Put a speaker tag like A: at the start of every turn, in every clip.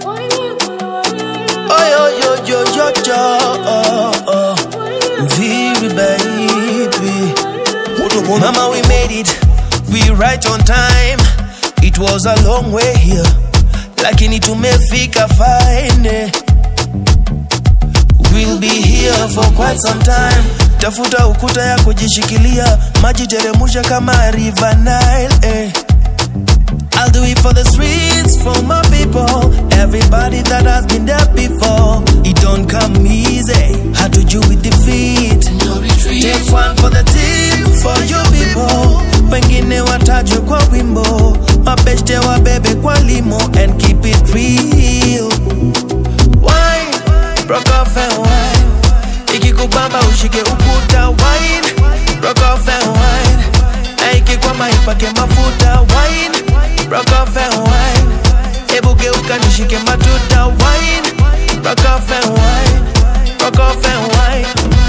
A: Oh yo yo yo yo yo, Very baby. Mama, we made it, we right on time. It was a long way here, lakini tumefika fine. We'll be here for quite some time. Tafuta ukuta ya kujishikilia, maji teremusha kama River Nile. I'll do it for the streets, for my people, everybody that has been there before. It don't come easy, how to do with defeat. Take one for the team, for you people. Wengine watajwe kwa wimbo, mabeshte wa bebe kwa limo, and keep it real. Wine, rock off and wine. Ikikubamba ushike ukuta, wine, rock off and wine. Ikikwama ipake mafuta, wine, rock off and wine. Ebugeuka nishike matuta, wine, rock off and wine, rock off and wine.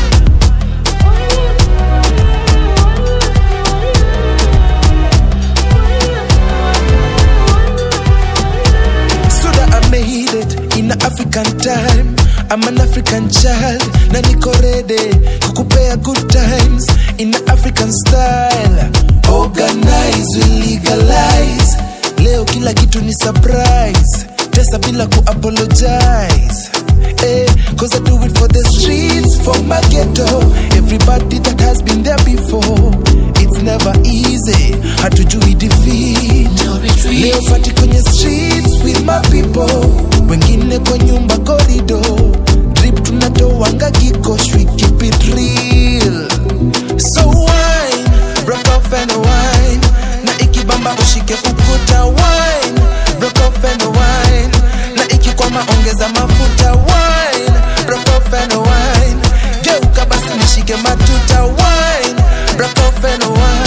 A: So that I made it in the African time. I'm an African child, na niko ready kukupea good times in the African style. Organize, we legalize. Leo kila kitu ni surprise. Tesa bila ku apologize. Cause I do it for the streets, for my ghetto. Everybody that has been there before. It's never easy, hatujui defeat. Leo fati kwenye streets with my people. Wengine kwa nyumba corridor. Drip tunatoanga kikosh, we keep it real. So wine, rock off and wine. Na ikibamba ushike ukuta, wine, rock off and wine. Na ikikwama ongeza mafuta, wine, rock off and wine. Geuka basi nishike matuta, wine, rock off and wine.